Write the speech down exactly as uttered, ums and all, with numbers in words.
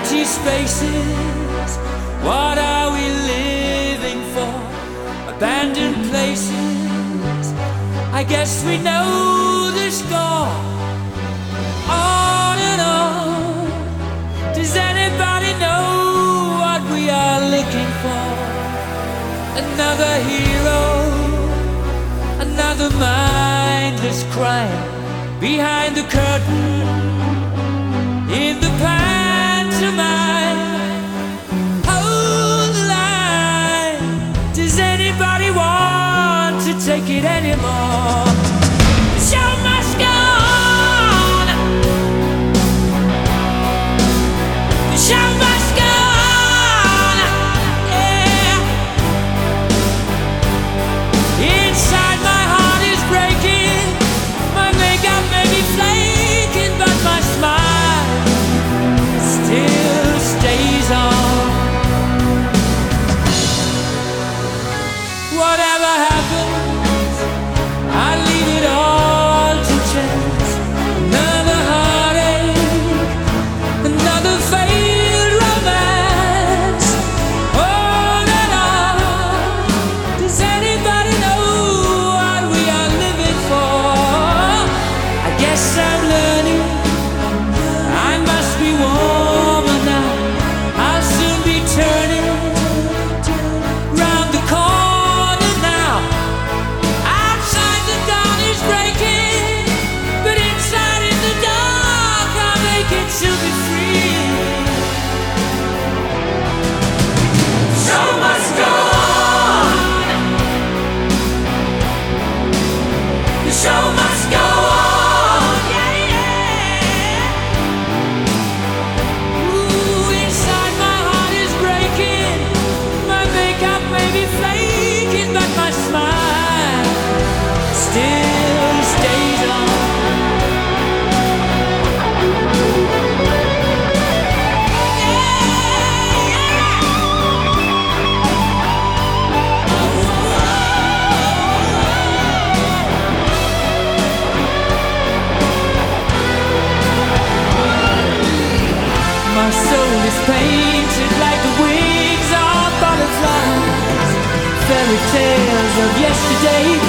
empty spaces. What are we living for? Abandoned places. I guess we know the score. On and on. Does anybody know what we are looking for? Another hero, another mindless crime behind the curtain in the pantomime. Hold the line. Does anybody want to take it anymore? The show must go on. The show must go on. Yeah. Inside my heart is breaking. My makeup may be flaking, but my smile still stays on. Whatever happens, I leave it all to chance. Another heartache, another failed romance. On and on. Does anybody know what we are living for? I guess I'm learning. I must be warmer now. I'll soon be turning round the corner now. Outside the dawn is breaking, but inside in the dark I'm aching to be free. Show must go on. The show must go on. Yeah, yeah. Ooh, inside my heart is breaking. My makeup may be flaking, but my smile still stays on. My soul is painted like the wings of butterflies. Fairy tales of yesterday